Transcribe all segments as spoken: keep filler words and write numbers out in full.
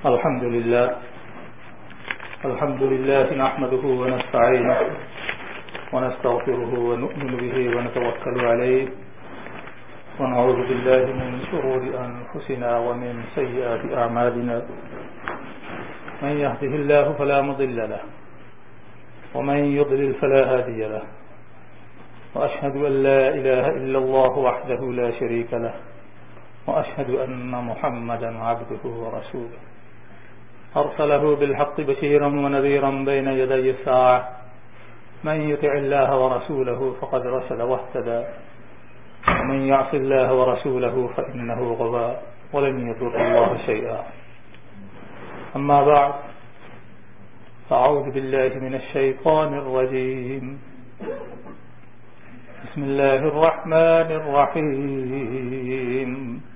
الحمد لله الحمد لله نحمده ونستعينه ونستغفره ونؤمن به ونتوكل عليه ونعوذ بالله من شرور أنفسنا ومن سيئات أعمالنا من يهده الله فلا مضل له ومن يضلل فلا هادي له وأشهد أن لا إله إلا الله وحده لا شريك له وأشهد أن محمدا عبده ورسوله أرسله بالحق بشيرا ونذيرا بين يدي الساعة من يطع الله ورسوله فقد رشد واهتدى ومن يعص الله ورسوله فإنه غوى ولن يضر الله شيئا أما بعد فأعوذ بالله من الشيطان الرجيم بسم الله الرحمن الرحيم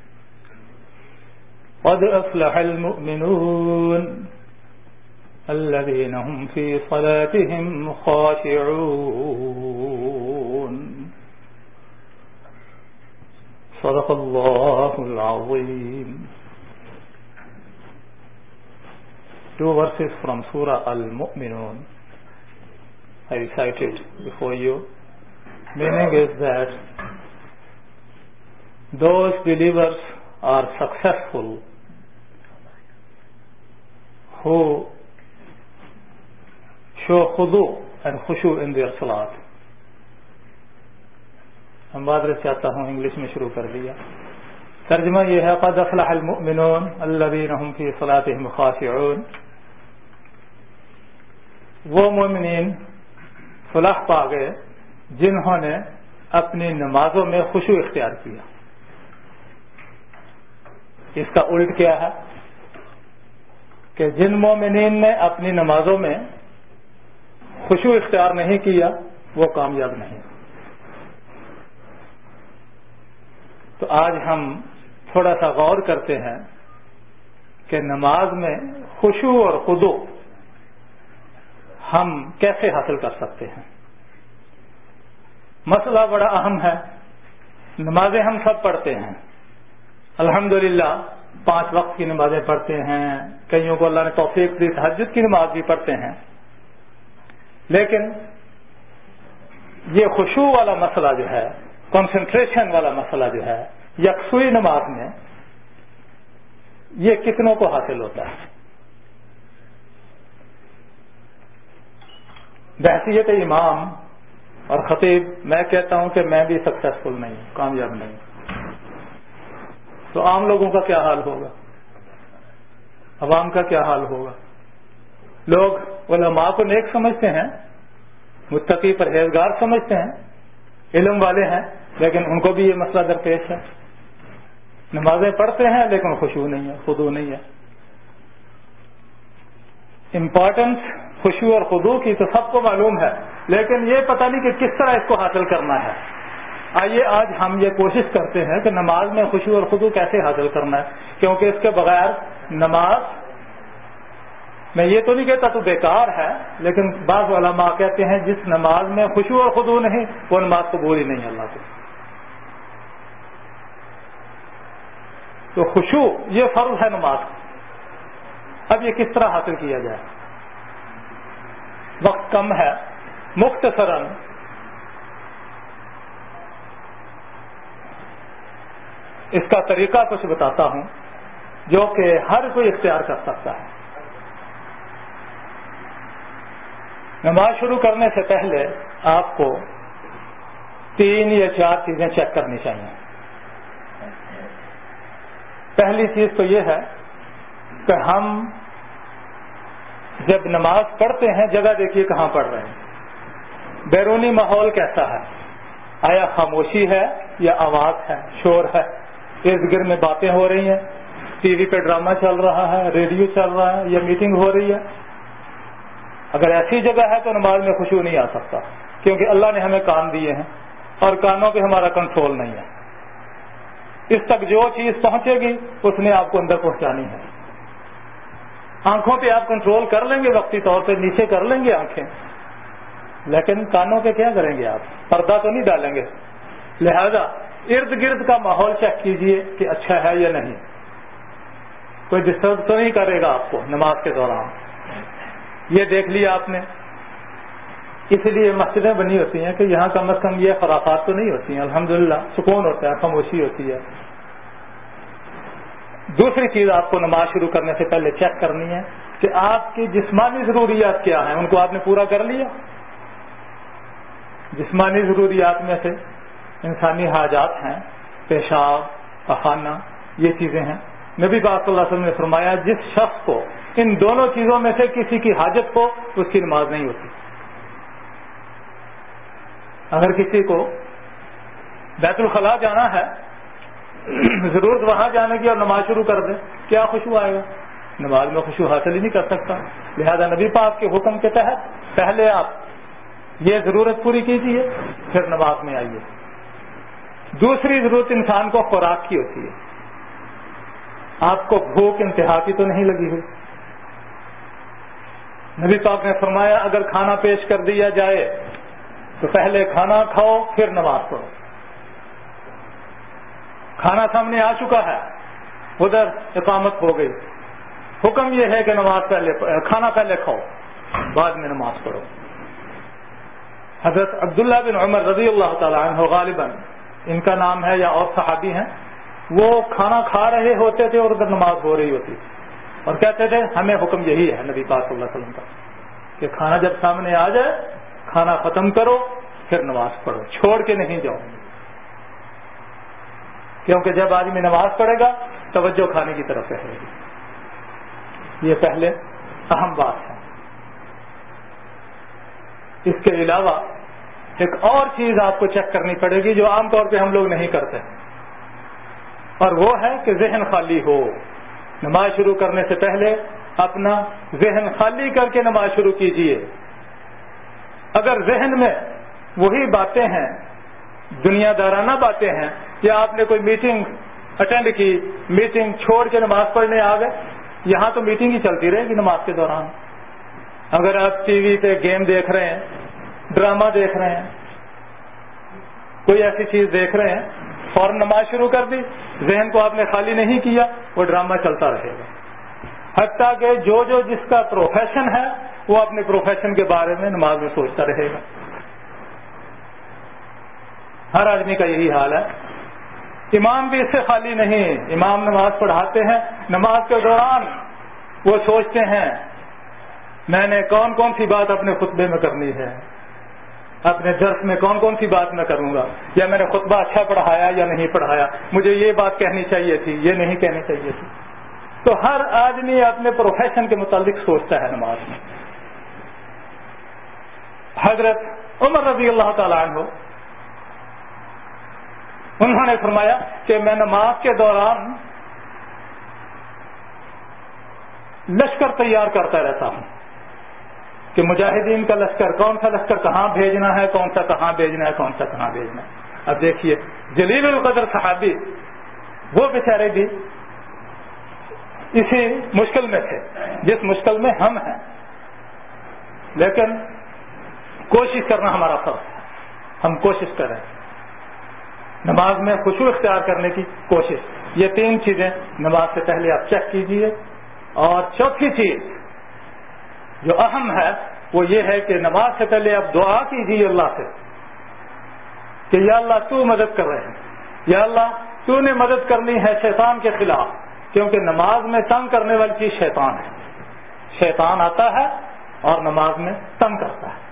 قد أفلح المؤمنون الذين هم في صلاتهم خاشعون صدق الله العظيم. Two verses from Surah Al-Mu'minun I recited before you. Meaning is that those believers are successful who show khudu and khushu in their salat. ہم معذرت چاہتا ہوں انگلش میں شروع کر دیا. ترجمہ یہ ہے قد افلح المؤمنون الذین هم فی صلاتهم خاشعون. وہ مومنین فلاح پا گئے جنہوں نے اپنی نمازوں میں خشوع اختیار کیا. اس کا الٹ کیا ہے کہ جن مومنین نے اپنی نمازوں میں خشوع اختیار نہیں کیا وہ کامیاب نہیں. تو آج ہم تھوڑا سا غور کرتے ہیں کہ نماز میں خشوع اور خضوع ہم کیسے حاصل کر سکتے ہیں. مسئلہ بڑا اہم ہے. نمازیں ہم سب پڑھتے ہیں الحمدللہ. پانچ وقت کی نمازیں پڑھتے ہیں. کئیوں کو اللہ نے توفیق دی تہجد کی نماز بھی پڑھتے ہیں. لیکن یہ خشوع والا مسئلہ جو ہے, کنسنٹریشن والا مسئلہ جو ہے یکسوئی نماز میں, یہ کتنوں کو حاصل ہوتا ہے؟ بحیثیت امام اور خطیب میں کہتا ہوں کہ میں بھی سکسیسفل نہیں ہوں, کامیاب نہیں ہوں. تو عام لوگوں کا کیا حال ہوگا؟ عوام کا کیا حال ہوگا؟ لوگ علماء کو نیک سمجھتے ہیں, متقی پرہیزگار سمجھتے ہیں, علم والے ہیں, لیکن ان کو بھی یہ مسئلہ درپیش ہے. نمازیں پڑھتے ہیں لیکن خشوع نہیں ہے, خضوع نہیں ہے. امپورٹنس خشوع اور خضوع کی تو سب کو معلوم ہے, لیکن یہ پتہ نہیں کہ کس طرح اس کو حاصل کرنا ہے. آئیے آج ہم یہ کوشش کرتے ہیں کہ نماز میں خشوع اور خضوع کیسے حاصل کرنا ہے, کیونکہ اس کے بغیر نماز, میں یہ تو نہیں کہتا تو بیکار ہے, لیکن بعض علماء کہتے ہیں جس نماز میں خشوع اور خضوع نہیں وہ نماز قبول ہی نہیں اللہ کو. تو خشوع یہ فرض ہے نماز کا. اب یہ کس طرح حاصل کیا جائے؟ وقت کم ہے, مختصراً اس کا طریقہ کچھ بتاتا ہوں جو کہ ہر کوئی اختیار کر سکتا ہے. نماز شروع کرنے سے پہلے آپ کو تین یا چار چیزیں چیک کرنی چاہیے. پہلی چیز تو یہ ہے کہ ہم جب نماز پڑھتے ہیں جگہ دیکھیے کہاں پڑھ رہے ہیں. بیرونی ماحول کیسا ہے؟ آیا خاموشی ہے یا آواز ہے, شور ہے, ارد گرد میں باتیں ہو رہی ہیں, ٹی وی پہ ڈرامہ چل رہا ہے, ریڈیو چل رہا ہے, یا میٹنگ ہو رہی ہے؟ اگر ایسی جگہ ہے تو نماز میں خشوع نہیں آ سکتا, کیونکہ اللہ نے ہمیں کان دیے ہیں اور کانوں پہ ہمارا کنٹرول نہیں ہے. اس تک جو چیز پہنچے گی اس نے آپ کو اندر پہنچانی ہے. آنکھوں پہ آپ کنٹرول کر لیں گے, وقتی طور پہ نیچے کر لیں گے آنکھیں, لیکن کانوں پہ کیا کریں گے آپ؟ پردہ تو نہیں ڈالیں گے. لہذا ارد گرد کا ماحول چیک کیجئے کہ اچھا ہے یا نہیں. کوئی ڈسٹرب تو نہیں کرے گا آپ کو نماز کے دوران. یہ دیکھ لیا آپ نے. اس لیے مسجدیں بنی ہوتی ہیں کہ یہاں کم از کم یہ خرافات تو نہیں ہوتی ہیں. الحمدللہ سکون ہوتا ہے, خاموشی ہوتی ہے. دوسری چیز آپ کو نماز شروع کرنے سے پہلے چیک کرنی ہے کہ آپ کی جسمانی ضروریات کیا ہیں, ان کو آپ نے پورا کر لیا. جسمانی ضروریات میں سے انسانی حاجات ہیں, پیشاب, پخانہ, یہ چیزیں ہیں. نبی پاک صلی اللہ علیہ وسلم نے فرمایا جس شخص کو ان دونوں چیزوں میں سے کسی کی حاجت ہو اس کی نماز نہیں ہوتی. اگر کسی کو بیت الخلاء جانا ہے, ضرورت وہاں جانے کی, اور نماز شروع کر دے, کیا خشوع آئے گا؟ نماز میں خشوع حاصل ہی نہیں کر سکتا. لہذا نبی پاک کے حکم کے تحت پہلے آپ یہ ضرورت پوری کیجیے, پھر نماز میں آئیے. دوسری ضرورت انسان کو خوراک کی ہوتی ہے. آپ کو بھوک انتہا کی تو نہیں لگی ہوئی؟ نبی پاک نے فرمایا اگر کھانا پیش کر دیا جائے تو پہلے کھانا کھاؤ پھر نماز پڑھو. کھانا سامنے آ چکا ہے, ادھر اقامت ہو گئی, حکم یہ ہے کہ نماز پہلے کھانا پہلے کھاؤ بعد میں نماز پڑھو. حضرت عبداللہ بن عمر رضی اللہ تعالی عنہ غالباً ان کا نام ہے یا اور صحابی ہیں, وہ کھانا کھا رہے ہوتے تھے اور ادھر نماز ہو رہی ہوتی تھی, اور کہتے تھے ہمیں حکم یہی ہے نبی پاک صلی اللہ علیہ وسلم کا کہ کھانا جب سامنے آ جائے کھانا ختم کرو پھر نماز پڑھو, چھوڑ کے نہیں جاؤ. کیونکہ جب آدمی نماز پڑھے گا توجہ کھانے کی طرف رہے گی. یہ پہلے اہم بات ہے. اس کے علاوہ ایک اور چیز آپ کو چیک کرنی پڑے گی جو عام طور پہ ہم لوگ نہیں کرتے, اور وہ ہے کہ ذہن خالی ہو. نماز شروع کرنے سے پہلے اپنا ذہن خالی کر کے نماز شروع کیجیے. اگر ذہن میں وہی باتیں ہیں, دنیا دارانہ باتیں ہیں, یا آپ نے کوئی میٹنگ اٹینڈ کی, میٹنگ چھوڑ کے نماز پڑھنے آ گئے, یہاں تو میٹنگ ہی چلتی رہے گی نماز کے دوران. اگر آپ ٹی وی پہ گیم دیکھ رہے ہیں, ڈرامہ دیکھ رہے ہیں, کوئی ایسی چیز دیکھ رہے ہیں, فوراً نماز شروع کر دی, ذہن کو آپ نے خالی نہیں کیا, وہ ڈرامہ چلتا رہے گا. حتیٰ کہ جو جو جس کا پروفیشن ہے وہ اپنے پروفیشن کے بارے میں نماز میں سوچتا رہے گا. ہر آدمی کا یہی حال ہے. امام بھی اس سے خالی نہیں. امام نماز پڑھاتے ہیں, نماز کے دوران وہ سوچتے ہیں میں نے کون کون سی بات اپنے خطبے میں کرنی ہے, اپنے درس میں کون کون سی بات میں کروں گا, یا میں نے خطبہ اچھا پڑھایا یا نہیں پڑھایا, مجھے یہ بات کہنی چاہیے تھی, یہ نہیں کہنی چاہیے تھی. تو ہر آدمی اپنے پروفیشن کے متعلق سوچتا ہے نماز میں. حضرت عمر رضی اللہ تعالیٰ عنہ انہوں نے فرمایا کہ میں نماز کے دوران لشکر تیار کرتا رہتا ہوں کہ مجاہدین کا لشکر, کون سا لشکر کہاں بھیجنا ہے, کون سا کہاں بھیجنا ہے, کون سا کہاں بھیجنا ہے. اب دیکھیے جلیل القدر صحابی وہ بیچارے بھی اسی مشکل میں تھے جس مشکل میں ہم ہیں, لیکن کوشش کرنا ہمارا فرض ہے. ہم کوشش کریں نماز میں خشوع اختیار کرنے کی کوشش. یہ تین چیزیں نماز سے پہلے آپ چیک کیجئے. اور چوتھی چیز جو اہم ہے وہ یہ ہے کہ نماز سے پہلے آپ دعا کیجیے اللہ سے کہ یا اللہ تو مدد کر رہے ہیں, یا اللہ تو نے مدد کرنی ہے شیطان کے خلاف, کیونکہ نماز میں تنگ کرنے والی چیز شیطان ہے. شیطان آتا ہے اور نماز میں تنگ کرتا ہے.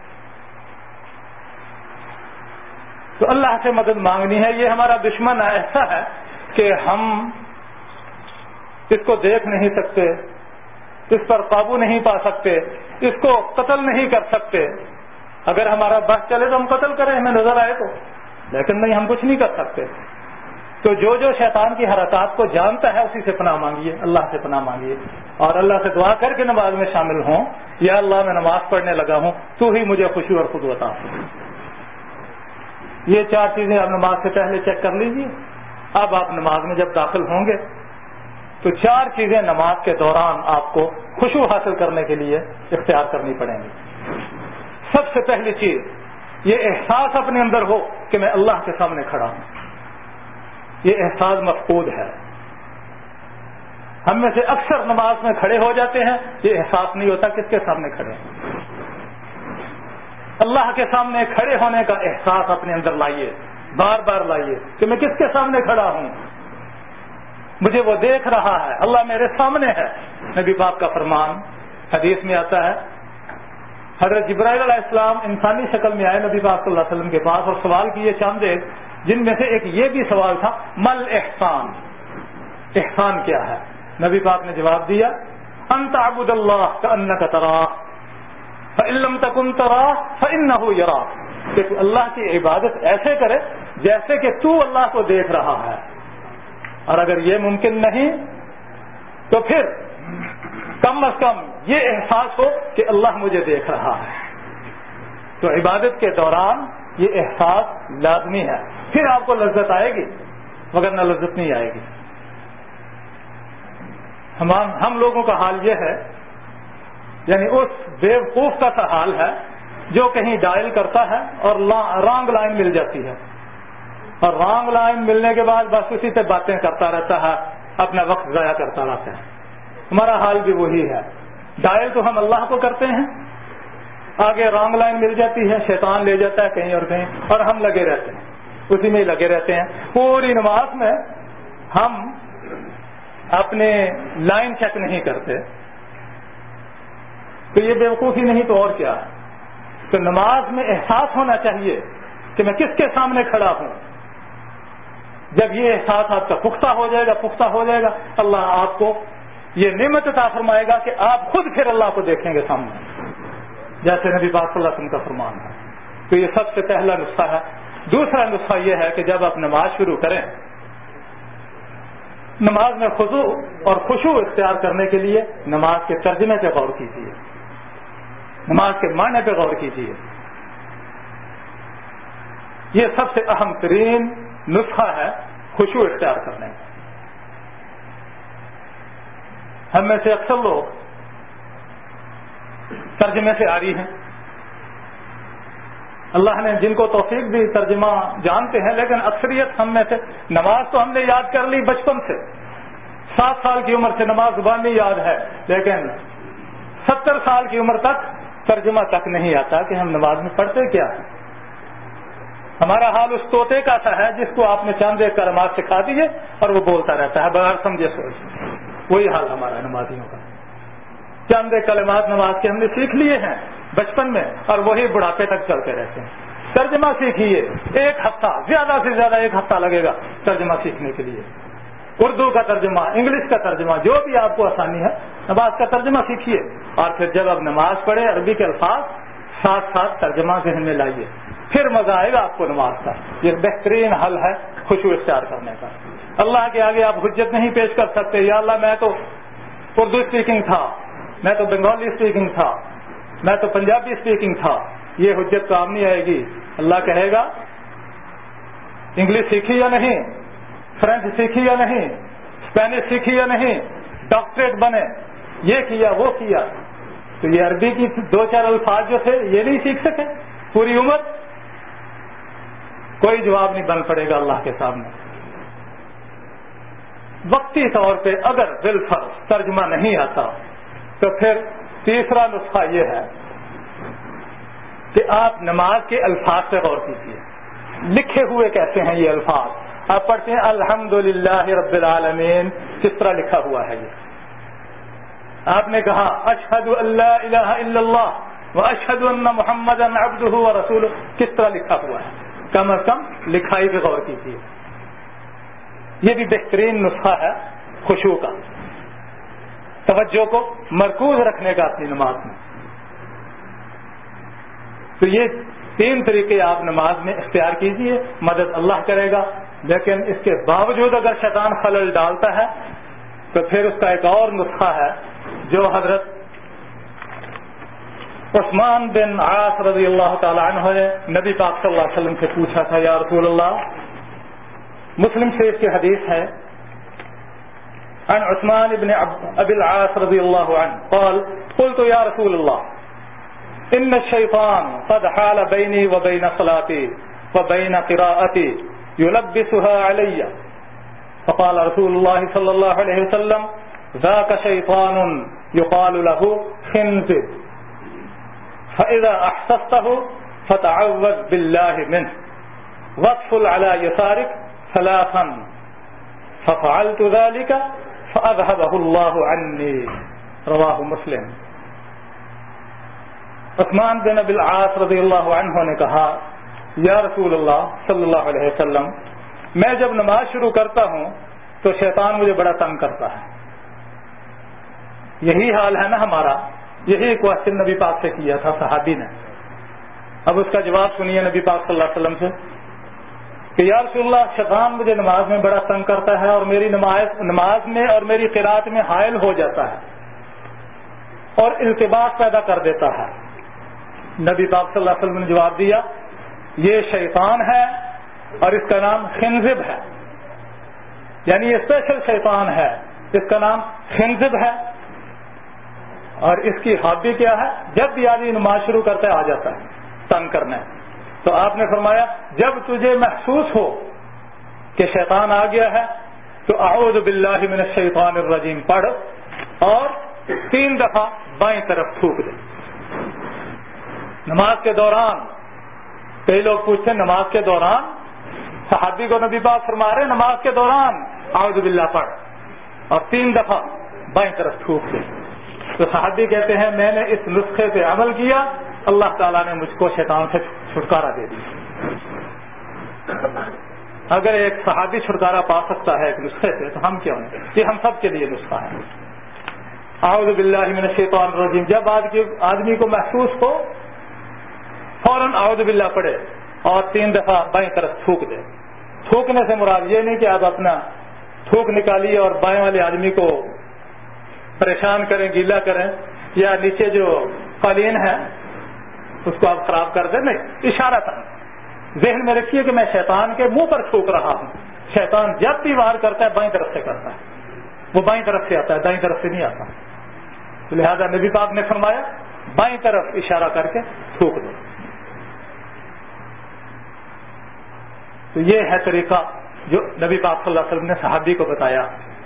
تو اللہ سے مدد مانگنی ہے. یہ ہمارا دشمن ایسا ہے کہ ہم اس کو دیکھ نہیں سکتے, اس پر قابو نہیں پا سکتے, اس کو قتل نہیں کر سکتے. اگر ہمارا بس چلے تو ہم قتل کریں, ہمیں نظر آئے تو, لیکن نہیں, ہم کچھ نہیں کر سکتے. تو جو جو شیطان کی حرکات کو جانتا ہے اسی سے پناہ مانگیے, اللہ سے پناہ مانگیے, اور اللہ سے دعا کر کے نماز میں شامل ہوں. یا اللہ میں نماز پڑھنے لگا ہوں, تو ہی مجھے خشوع اور خضوع عطا فرما. یہ چار چیزیں آپ نماز سے پہلے چیک کر لیجیے. اب آپ نماز میں جب داخل ہوں گے تو چار چیزیں نماز کے دوران آپ کو خشوع حاصل کرنے کے لیے اختیار کرنی پڑیں گی. سب سے پہلی چیز یہ احساس اپنے اندر ہو کہ میں اللہ کے سامنے کھڑا ہوں. یہ احساس مفقود ہے. ہم میں سے اکثر نماز میں کھڑے ہو جاتے ہیں، یہ احساس نہیں ہوتا کس کے سامنے کھڑے ہیں۔ اللہ کے سامنے کھڑے ہونے کا احساس اپنے اندر لائیے، بار بار لائیے کہ میں کس کے سامنے کھڑا ہوں، مجھے وہ دیکھ رہا ہے، اللہ میرے سامنے ہے۔ نبی پاک کا فرمان حدیث میں آتا ہے، حضرت جبرائیل علیہ السلام انسانی شکل میں آئے نبی پاک صلی اللہ علیہ وسلم کے پاس اور سوال کیے چاند ایک، جن میں سے ایک یہ بھی سوال تھا، مل احسان، احسان کیا ہے؟ نبی پاک نے جواب دیا، ان تعبد اللہ کأنک تراہ فإن لم تکن تراہ فإنہ یراک، کہ تو اللہ کی عبادت ایسے کرے جیسے کہ تو اللہ کو دیکھ رہا ہے، اور اگر یہ ممکن نہیں تو پھر کم از کم یہ احساس ہو کہ اللہ مجھے دیکھ رہا ہے۔ تو عبادت کے دوران یہ احساس لازمی ہے، پھر آپ کو لذت آئے گی، وگرنہ لذت نہیں آئے گی۔ ہم ہم لوگوں کا حال یہ ہے، یعنی اس بیوقوف کا سا حال ہے جو کہیں ڈائل کرتا ہے اور رانگ لائن مل جاتی ہے، اور رانگ لائن ملنے کے بعد بس اسی سے باتیں کرتا رہتا ہے، اپنا وقت ضائع کرتا رہتا ہے۔ ہمارا حال بھی وہی ہے، ڈائل تو ہم اللہ کو کرتے ہیں، آگے رانگ لائن مل جاتی ہے، شیطان لے جاتا ہے کہیں اور کہیں، اور ہم لگے رہتے ہیں، اسی میں ہی لگے رہتے ہیں۔ پوری نماز میں ہم اپنے لائن چیک نہیں کرتے، تو یہ بیوقوفی نہیں تو اور کیا ہے۔ تو نماز میں احساس ہونا چاہیے کہ میں کس کے سامنے کھڑا ہوں۔ جب یہ احساس آپ کا پختہ ہو جائے گا پختہ ہو جائے گا اللہ آپ کو یہ نعمت عطا فرمائے گا کہ آپ خود پھر اللہ کو دیکھیں گے سامنے، جیسے نبی پاک صلی اللہ علیہ وسلم کا فرمان ہے۔ تو یہ سب سے پہلا نسخہ ہے۔ دوسرا نسخہ یہ ہے کہ جب آپ نماز شروع کریں، نماز میں خضوع اور خشوع اختیار کرنے کے لیے نماز کے ترجمے پہ غور کیجیے، نماز کے معنی پہ غور کیجیے۔ یہ سب سے اہم ترین نسخہ ہے خشوع اختیار کرنے کا۔ ہم میں سے اکثر لوگ ترجمے سے عاری ہیں، اللہ نے جن کو توفیق دی ترجمہ جانتے ہیں، لیکن اکثریت ہم میں سے نماز تو ہم نے یاد کر لی بچپن سے، سات سال کی عمر سے نماز زبانی یاد ہے، لیکن ستر سال کی عمر تک ترجمہ تک نہیں آتا کہ ہم نماز میں پڑھتے کیا ہیں۔ ہمارا حال اس طوطے کا سا ہے جس کو آپ نے چند ایک کلمات سکھا دیے اور وہ بولتا رہتا ہے بغیر سمجھے سوچ، وہی حال ہمارا نمازیوں کا۔ چند ایک کلمات نماز کے ہم نے سیکھ لیے ہیں بچپن میں اور وہی بڑھاپے تک چلتے رہتے ہیں۔ ترجمہ سیکھیے، ایک ہفتہ زیادہ سے زیادہ ایک ہفتہ لگے گا ترجمہ سیکھنے کے لیے، اردو کا ترجمہ، انگلش کا ترجمہ، جو بھی آپ کو آسانی ہے نماز کا ترجمہ سیکھیے، اور پھر جب آپ نماز پڑھیں عربی کے الفاظ ساتھ ساتھ ترجمہ ذہن میں لائیے، پھر مزہ آئے گا آپ کو نماز کا۔ یہ بہترین حل ہے خشوع اختیار کرنے کا۔ اللہ کے آگے آپ حجت نہیں پیش کر سکتے، یا اللہ میں تو اردو اسپیکنگ تھا، میں تو بنگالی اسپیکنگ تھا، میں تو پنجابی اسپیکنگ تھا، یہ حجت کام نہیں آئے گی۔ اللہ کہے گا انگلش سیکھی یا نہیں، فرینچ سیکھی یا نہیں، اسپینش سیکھی یا نہیں، ڈاکٹریٹ بنے، یہ کیا وہ کیا، تو یہ عربی کی دو چار الفاظ جو تھے یہ نہیں سیکھ سکے پوری عمر؟ کوئی جواب نہیں بن پڑے گا اللہ کے سامنے۔ وقتی طور پہ اگر بالفرض ترجمہ نہیں آتا تو پھر تیسرا نسخہ یہ ہے کہ آپ نماز کے الفاظ پہ غور کیجیے، لکھے ہوئے کیسے ہیں یہ الفاظ۔ آپ پڑھتے ہیں الحمدللہ رب العالمین، کس طرح لکھا ہوا ہے یہ؟ آپ نے کہا اشہد ان لا الہ الا اللہ واشہد ان محمدا عبدہ ورسولہ، کس طرح لکھا ہوا ہے؟ کم از کم لکھائی پہ غور کیجیے۔ یہ بھی بہترین نسخہ ہے خشوع کا، توجہ کو مرکوز رکھنے کا اپنی نماز میں۔ تو یہ تین طریقے آپ نماز میں اختیار کیجیے، مدد اللہ کرے گا۔ لیکن اس کے باوجود اگر شیطان خلل ڈالتا ہے تو پھر اس کا ایک اور نسخہ ہے جو حضرت عثمان بن عاص رضی اللہ تعالی عنہ نے نبی پاک صلی اللہ علیہ وسلم سے پوچھا تھا، یا رسول اللہ، مسلم شریف کی حدیث ہے، عن عثمان بن ابی العاص رضی اللہ عنہ قال قلت یا رسول اللہ ان الشیطان قد حال بینی وبین صلاتي وبین قراءتی يلبسها علی، فقال رسول اللہ صلی اللہ علیہ وسلم ذاک شیطان یقال له خنزب فاذا احسسته فتعوذ بالله منه واغفل على يسارك ثلاثا ففعلت ذلك فاذهبه الله عني رواہ مسلم۔ عثمان بن ابی العاص رضی اللہ عنہ نے کہا یا رسول اللہ صلی اللہ علیہ وسلم، میں جب نماز شروع کرتا ہوں تو شیطان مجھے بڑا تنگ کرتا ہے۔ یہی حال ہے نا ہمارا، یہی کوشچن نبی پاک سے کیا تھا صحابی نے۔ اب اس کا جواب سنیے نبی پاک صلی اللہ علیہ وسلم سے کہ یا رسول اللہ، شیطان مجھے نماز میں بڑا تنگ کرتا ہے اور میری نماز نماز میں اور میری قرات میں حائل ہو جاتا ہے اور التباس پیدا کر دیتا ہے۔ نبی پاک صلی اللہ علیہ وسلم نے جواب دیا یہ شیطان ہے اور اس کا نام خنزب ہے، یعنی یہ اسپیشل شیطان ہے، اس کا نام خنزب ہے اور اس کی ہابی کیا ہے، جب بھی آدمی نماز شروع کرتا ہے آ جاتا ہے تنگ کرنا ہے۔ تو آپ نے فرمایا جب تجھے محسوس ہو کہ شیطان آ گیا ہے تو اعوذ باللہ من الشیطان الرجیم پڑھ اور تین دفعہ بائیں طرف تھوک دے۔ نماز کے دوران کئی لوگ پوچھتے ہیں نماز کے دوران، صحابی کو نبی پاک فرما رہے نماز کے دوران اعوذ باللہ پڑھ اور تین دفعہ بائیں طرف تھوک دے۔ تو صحابی کہتے ہیں میں نے اس نسخے پہ عمل کیا، اللہ تعالیٰ نے مجھ کو شیطان سے چھٹکارا دے دیا۔ اگر ایک صحابی چھٹکارا پا سکتا ہے ایک نسخے سے تو ہم کیوں نہیں؟ یہ ہم سب کے لیے نسخہ ہے۔ اعوذ باللہ من الشیطان الرجیم جب آدمی کو محسوس ہو فوراً اعوذ باللہ پڑھے اور تین دفعہ بائیں طرف تھوک دے۔ تھوکنے سے مراد یہ نہیں کہ آپ اپنا تھوک نکالیے اور بائیں والے آدمی کو پریشان کریں، گیلا کریں یا نیچے جو قالین ہے اس کو آپ خراب کر دیں، نہیں، اشارہ تھا۔ ذہن میں رکھیے کہ میں شیطان کے منہ پر تھوک رہا ہوں۔ شیطان جب بھی وار کرتا ہے بائیں طرف سے کرتا ہے، وہ بائیں طرف سے آتا ہے، دائیں طرف سے نہیں آتا۔ لہذا نبی پاک نے فرمایا بائیں طرف اشارہ کر کے تھوک دو۔ تو یہ ہے طریقہ جو نبی پاک صلی اللہ علیہ وسلم نے صحابی کو بتایا۔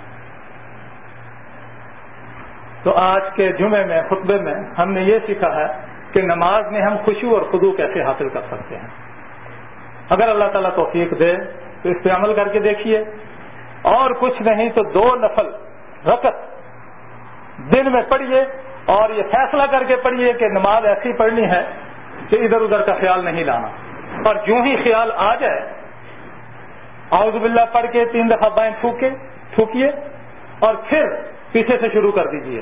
تو آج کے جمعے میں خطبے میں ہم نے یہ سیکھا ہے کہ نماز میں ہم خشوع اور خضوع کیسے حاصل کر سکتے ہیں۔ اگر اللہ تعالیٰ توفیق دے تو اس پہ عمل کر کے دیکھیے، اور کچھ نہیں تو دو نفل رکعت دن میں پڑھیے اور یہ فیصلہ کر کے پڑھیے کہ نماز ایسی پڑھنی ہے کہ ادھر ادھر کا خیال نہیں لانا، اور جو ہی خیال آ جائے اعوذ باللہ پڑھ کے تین دفعہ بائیں تھوکے تھوکیے اور پھر پیچھے سے شروع کر دیجیے۔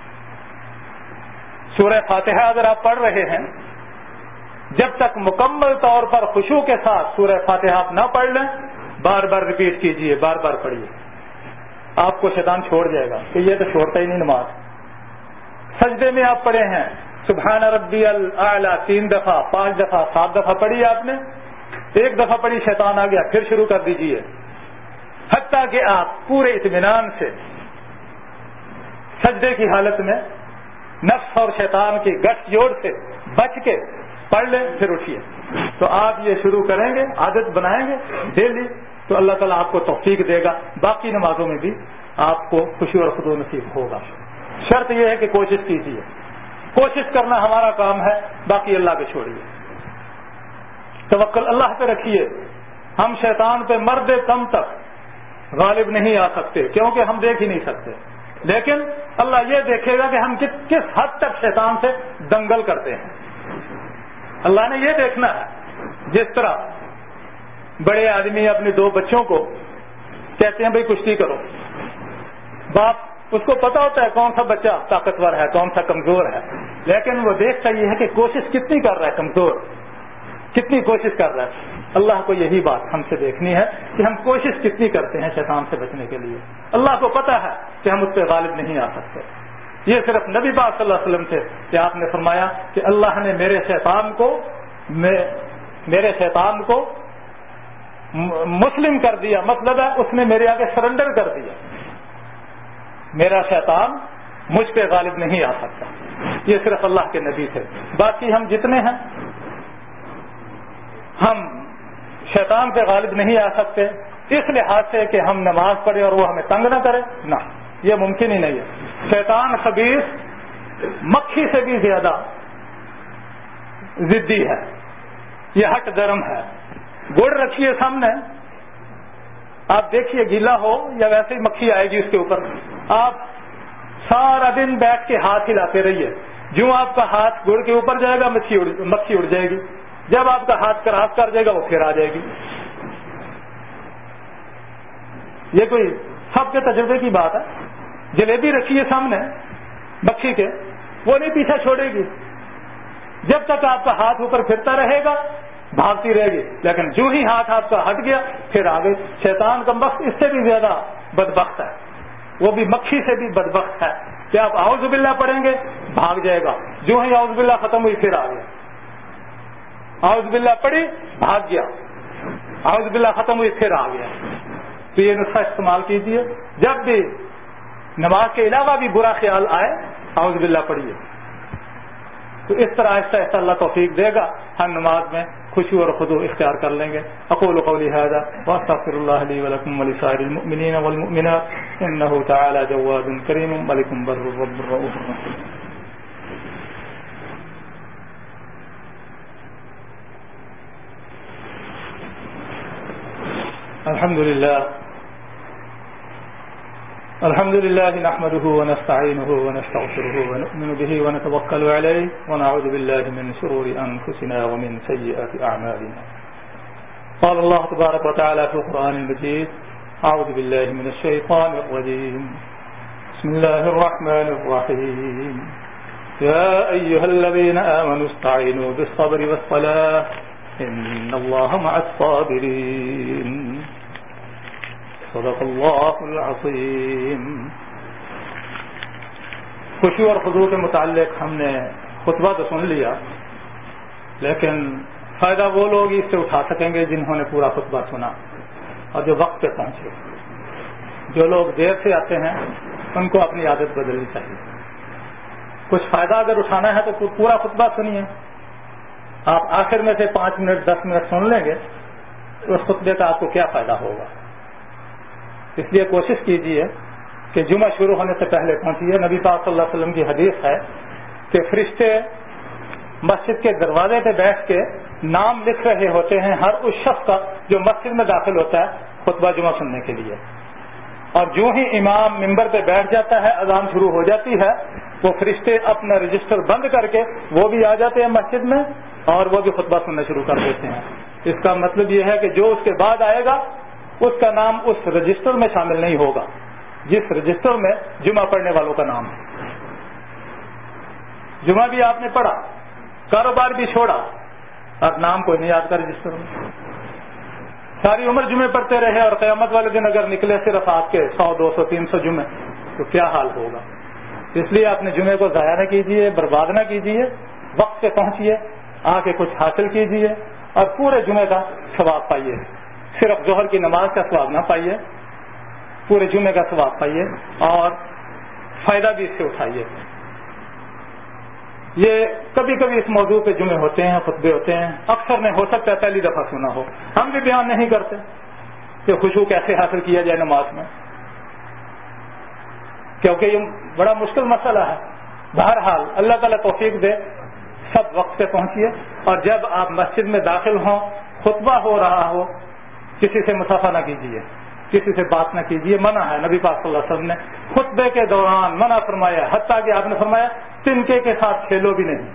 سورہ فاتحہ اگر آپ پڑھ رہے ہیں جب تک مکمل طور پر خشوع کے ساتھ سورہ فاتحہ آپ نہ پڑھ لیں بار بار ریپیٹ کیجیے، بار بار پڑھیے، آپ کو شیطان چھوڑ جائے گا کہ یہ تو چھوڑتا ہی نہیں نماز۔ سجدے میں آپ پڑھے ہیں سبحان ربی الاعلی تین دفعہ، پانچ دفعہ، سات دفعہ پڑھی آپ نے، ایک دفعہ پڑھی شیطان آ گیا پھر شروع کر دیجیے، حتیٰ کہ آپ پورے اطمینان سے سجدے کی حالت میں نفس اور شیطان کی گٹھ جوڑ سے بچ کے پڑھ لیں پھر اٹھیے۔ تو آپ یہ شروع کریں گے، عادت بنائیں گے ڈیلی، تو اللہ تعالیٰ آپ کو توفیق دے گا، باقی نمازوں میں بھی آپ کو خشوع اور خضوع نصیب ہوگا۔ شرط یہ ہے کہ کوشش کیجیے، کوشش کرنا ہمارا کام ہے، باقی اللہ پہ چھوڑیے، توکل اللہ پہ رکھیے۔ ہم شیطان پہ مرد کم تک غالب نہیں آ سکتے کیونکہ ہم دیکھ ہی نہیں سکتے، لیکن اللہ یہ دیکھے گا کہ ہم کس حد تک شیطان سے دنگل کرتے ہیں۔ اللہ نے یہ دیکھنا ہے، جس طرح بڑے آدمی اپنے دو بچوں کو کہتے ہیں بھائی کشتی کرو، باپ اس کو پتا ہوتا ہے کون سا بچہ طاقتور ہے کون سا کمزور ہے، لیکن وہ دیکھتا یہ ہے کہ کوشش کتنی کر رہا ہے، کمزور کتنی کوشش کر رہا ہے۔ اللہ کو یہی بات ہم سے دیکھنی ہے کہ ہم کوشش کتنی کرتے ہیں شیطان سے بچنے کے لیے۔ اللہ کو پتا ہے کہ ہم اس پہ غالب نہیں آ سکتے۔ یہ صرف نبی پاک صلی اللہ علیہ وسلم سے کہ آپ نے فرمایا کہ اللہ نے میرے شیطان کو میرے شیطان کو مسلم کر دیا، مطلب ہے اس نے میرے آگے سرنڈر کر دیا، میرا شیطان مجھ پہ غالب نہیں آ سکتا۔ یہ صرف اللہ کے نبی تھے، باقی ہم جتنے ہیں ہم شیطان پہ غالب نہیں آ سکتے اس لحاظ سے کہ ہم نماز پڑھیں اور وہ ہمیں تنگ نہ کرے، نہ، یہ ممکن ہی نہیں ہے. شیطان خبیث مکھی سے بھی زیادہ ضدی ہے, یہ ہٹ درم ہے. گڑ رکھیے سامنے, آپ دیکھیے گیلا ہو یا ویسے ہی مکھی آئے گی اس کے اوپر. آپ سارا دن بیٹھ کے ہاتھ ہلاتے رہیے, جو آپ کا ہاتھ گڑ کے اوپر جائے گا مکھی اڑ مکھی اڑ جائے گی, جب آپ کا ہاتھ کراس کر جائے گا وہ پھر آ جائے گی. یہ کوئی سب کے تجربے کی بات ہے. جلیبی رکھیے سامنے مکھی کے, وہ نہیں پیچھا چھوڑے گی, جب تک آپ کا ہاتھ اوپر پھرتا رہے گا بھاگتی رہے گی, لیکن جو ہی ہاتھ آپ کا ہٹ گیا پھر آ گئی. شیطان کا وقت اس سے بھی زیادہ بدبخت ہے, وہ بھی مکھی سے بھی بدبخت ہے کہ آپ اعوذ باللہ پڑھیں گے بھاگ جائے گا, جو ہی اعوذ باللہ ختم ہوئی پھر آ گیا. اعوذ باللہ پڑھی بھاگ گیا, اعوذ باللہ ختم ہوئی پھر آ گیا. تو یہ نسخہ استعمال کیجیے, جب بھی نماز کے علاوہ بھی برا خیال آئے اعوذ باللہ پڑھیے. تو اس طرح آہستہ آہستہ اللہ توفیق دے گا, ہم نماز میں خوشی اور خضوع اختیار کر لیں گے. اقول قولی هذا واستغفر الله لي ولكم ولسائر المؤمنين والمؤمنات انه تعالى جواد كريم ملك بر رب رؤوف رحيم. الحمد لله الحمد لله نحمده ونستعينه ونستغفره ونؤمن به ونتوكل عليه ونعوذ بالله من شرور أنفسنا ومن سيئات أعمالنا. قال الله تبارك وتعالى في القرآن المجيد أعوذ بالله من الشيطان الرجيم بسم الله الرحمن الرحيم يا أيها الذين آمنوا استعينوا بالصبر والصلاة إن الله مع الصابرين صدق اللہ العظیم. خوشی اور خضوع کے متعلق ہم نے خطبہ تو سن لیا, لیکن فائدہ وہ لوگ اس سے اٹھا سکیں گے جنہوں نے پورا خطبہ سنا اور جو وقت پہ پہنچے. جو لوگ دیر سے آتے ہیں ان کو اپنی عادت بدلنی چاہیے. کچھ فائدہ اگر اٹھانا ہے تو پورا خطبہ سنیے. آپ آخر میں سے پانچ منٹ دس منٹ سن لیں گے تو اس خطبے کا آپ کو کیا فائدہ ہوگا. اس لیے کوشش کیجیے کہ جمعہ شروع ہونے سے پہلے پہنچیے. نبی پاک صلی اللہ علیہ وسلم کی حدیث ہے کہ فرشتے مسجد کے دروازے پہ بیٹھ کے نام لکھ رہے ہوتے ہیں ہر اس شخص کا جو مسجد میں داخل ہوتا ہے خطبہ جمعہ سننے کے لیے. اور جو ہی امام ممبر پہ بیٹھ جاتا ہے اذان شروع ہو جاتی ہے وہ فرشتے اپنا رجسٹر بند کر کے وہ بھی آ جاتے ہیں مسجد میں اور وہ بھی خطبہ سننا شروع کر دیتے ہیں. اس کا مطلب یہ ہے کہ جو اس کے بعد آئے گا اس کا نام اس رجسٹر میں شامل نہیں ہوگا جس رجسٹر میں جمعہ پڑھنے والوں کا نام ہے. جمعہ بھی آپ نے پڑھا, کاروبار بھی چھوڑا اور نام کوئی نہیں یاد کا رجسٹر میں. ساری عمر جمعے پڑھتے رہے اور قیامت والے دن اگر نکلے صرف آپ کے سو دو سو تین سو جمعے تو کیا حال ہوگا. اس لیے اپنے جمعے کو ضائع نہ کیجیے, برباد نہ کیجیے, وقت سے پہنچیے, آ کے کچھ حاصل کیجیے اور پورے جمعے کا ثواب پائیے. صرف ظہر کی نماز کا ثواب نہ پائیے, پورے جمعے کا ثواب پائیے اور فائدہ بھی اس سے اٹھائیے. یہ کبھی کبھی اس موضوع پہ جمعے ہوتے ہیں, خطبے ہوتے ہیں, اکثر نے ہو سکتا ہے پہلی دفعہ سنا ہو. ہم بھی بیان نہیں کرتے کہ خشوع کیسے حاصل کیا جائے نماز میں, کیونکہ یہ بڑا مشکل مسئلہ ہے. بہرحال اللہ تعالیٰ توفیق دے, سب وقت پہ پہنچیے اور جب آپ مسجد میں داخل ہوں خطبہ ہو رہا ہو کسی سے مصافحہ نہ کیجیے, کسی سے بات نہ کیجیے. منع ہے, نبی پاک صلی اللہ علیہ وسلم نے خطبے کے دوران منع فرمایا, حتیٰ کہ آپ نے فرمایا تنکے کے ساتھ کھیلو بھی نہیں.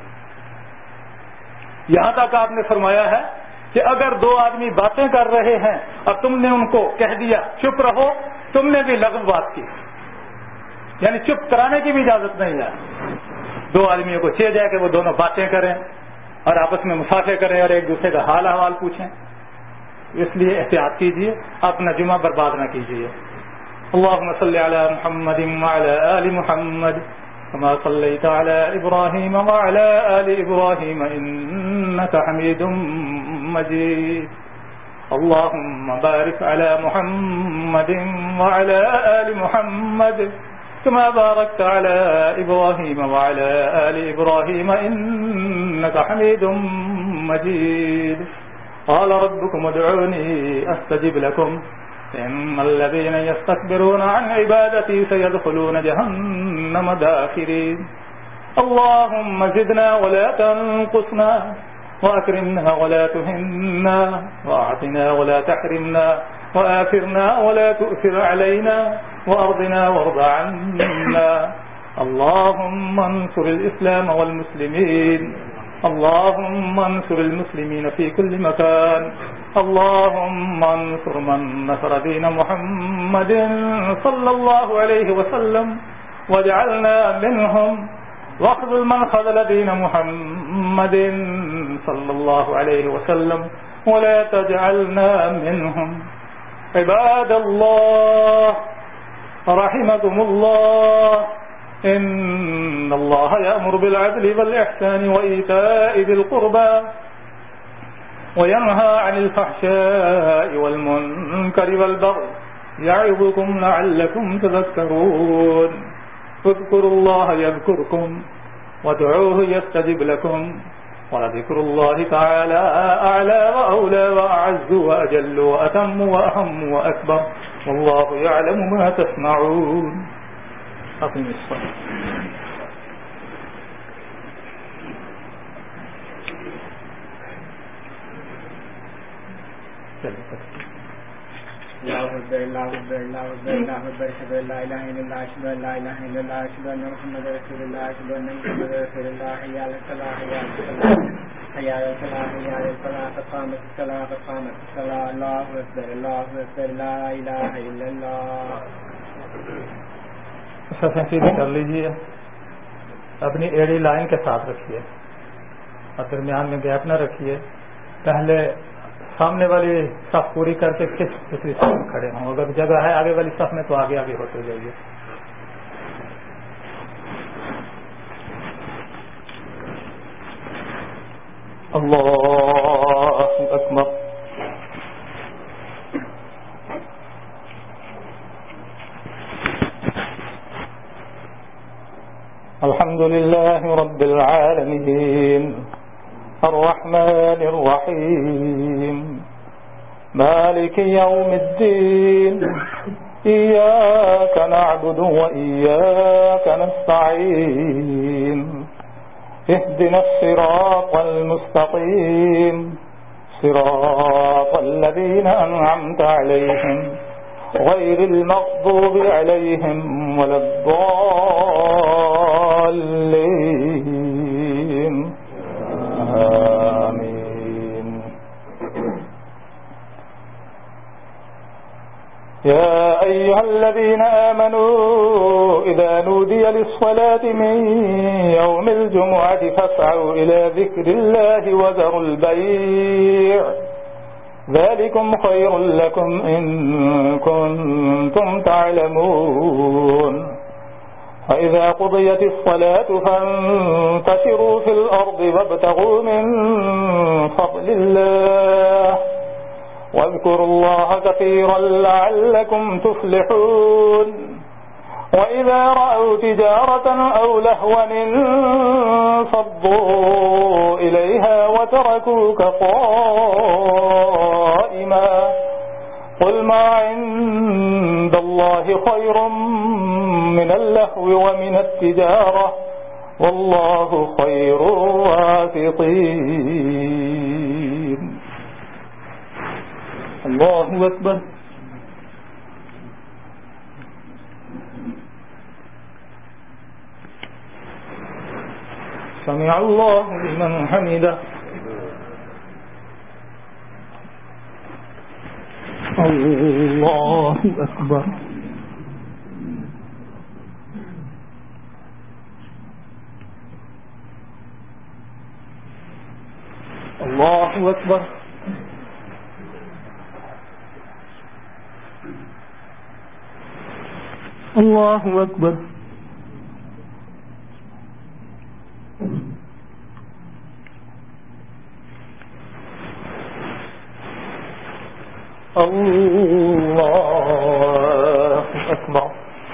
یہاں تک آپ نے فرمایا ہے کہ اگر دو آدمی باتیں کر رہے ہیں اور تم نے ان کو کہہ دیا چپ رہو, تم نے بھی لغو بات کی, یعنی چپ کرانے کی بھی اجازت نہیں ہے. دو آدمیوں کو چاہیے جائے کہ وہ دونوں باتیں کریں اور آپس میں مصافحے کریں اور ایک دوسرے کا حال احوال پوچھیں. اس لیے احتیاط کیجیے, اپنا جمعہ برباد نہ کیجیے. اللهم صل على محمد وعلى آل محمد كما صليت على إبراهيم وعلى آل إبراهيم إنك حميد مجيد. اللهم بارك على محمد وعلى آل محمد كما باركت على إبراهيم وعلى آل إبراهيم إنك حميد مجيد. قال ربكم ادعوني أستجب لكم إن الذين يستكبرون عن عبادتي سيدخلون جهنم داخرين اللهم زدنا ولا تنقصنا وأكرمنا ولا تهنا وأعطنا ولا تحرمنا وآثرنا ولا تؤثر علينا وأرضنا وارض عنا اللهم انصر الإسلام والمسلمين اللهم انصر المسلمين في كل مكان اللهم انصر من نصر دين محمد صلى الله عليه وسلم واجعلنا منهم واخذل من خذل دين محمد صلى الله عليه وسلم ولا تجعلنا منهم عباد الله رحمكم الله إن الله يأمر بالعدل والإحسان وإيتاء ذي القربى وينهى عن الفحشاء والمنكر والبغي يعظكم لعلكم تذكرون اذكروا الله يذكركم وادعوه يستجب لكم ولذكر الله تعالى أعلى وأولى وأعز وأجل وأتم وأهم وأكبر والله يعلم ما تصنعون أقم الصلاة الله أكبر الله أكبر الله أكبر الله أكبر أشهد أن لا إله إلا الله أشهد أن لا إله إلا الله أشهد أن محمدا رسول الله أشهد أن محمدا رسول الله حي على الصلاة حي على الصلاة حي على الصلاة حي على الصلاة قد قامت الصلاة قد قامت الصلاة الله أكبر الله أكبر لا إله إلا الله. سیدھی کر لیجیے اپنی ایڑی لائن کے ساتھ رکھیے اور درمیان میں گیپ نہ رکھیے. پہلے سامنے والی صف پوری کر کے کس دوسری صف میں کھڑے ہوں. اگر جگہ ہے آگے والی صف میں تو آگے آگے ہوتے جائیے. اللہ اکبر. الحمد لله رب العالمين الرحمن الرحيم مالك يوم الدين إياك نعبد وإياك نستعين اهدنا الصراط المستقيم صراط الذين أنعمت عليهم غير المغضوب عليهم ولا الضالين آمين. يا أيها الذين آمنوا إذا نودي للصلاة من يوم الجمعة فاسعوا إلى ذكر الله وذروا البيع ذلكم خير لكم إن كنتم تعلمون. فإذا قضيت الصلاة فانتشروا في الأرض وابتغوا من فضل الله واذكروا الله كثيرا لعلكم تفلحون. وإذا رأوا تجارة أو لهوا انفضوا إليها وتركوك قائما قل ما عند الله خير من اللهو ومن التجارة والله خير الرازقين. الله أكبر. سمع الله لمن حمده. الله أكبر. الله أكبر. الله أكبر. الله أكبر.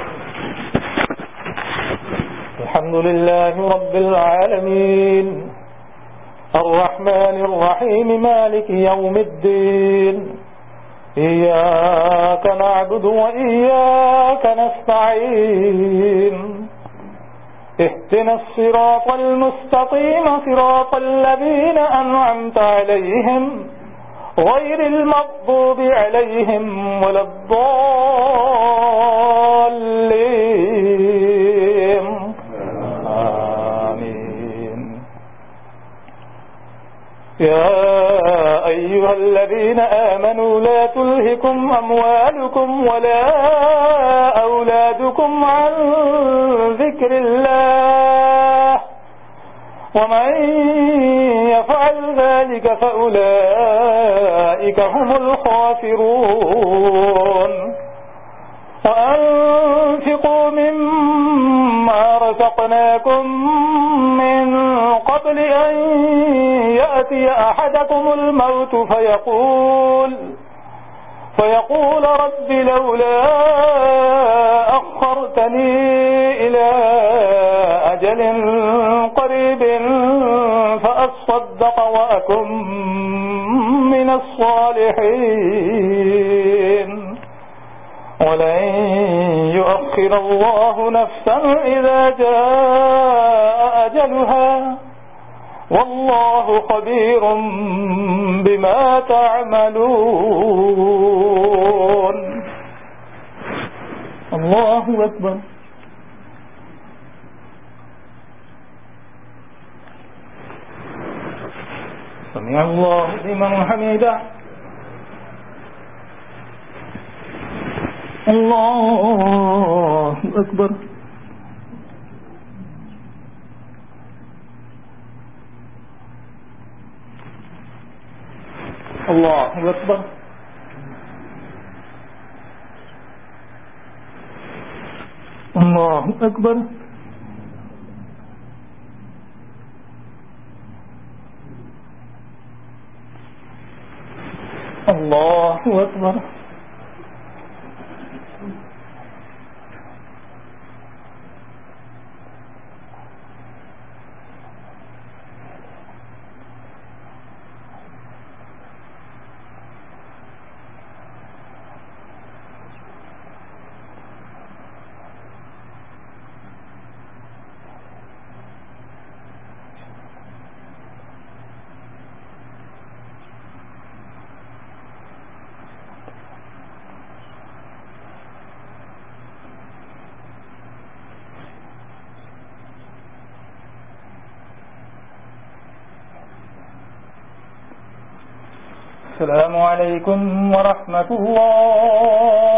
الحمد لله رب العالمين الرحمن الرحيم مالك يوم الدين إياك نعبد وإياك نستعين اهدنا الصراط المستقيم صراط الذين أنعمت عليهم غير المغضوب عليهم ولا الضالين آمين. يا أيها الذين آمنوا لا تلهكم أموالكم ولا أولادكم عن ذكر الله ومن يفعل ذلك فأولئك هم الخاسرون. وأنفقوا مما رزقناكم من قبل أن يأتي أحدكم الموت فيقول فيقول رب لولا أخرتني إلى أجل قريب فأصدق وأكن من الصالحين ولن يؤخر الله نفسا إذا جاء أجلها والله خبير بما تعملون. الله أكبر. سمع الله لمن حمده. الله أكبر. الله أكبر. الله أكبر. الله أكبر. السلام عليكم ورحمة الله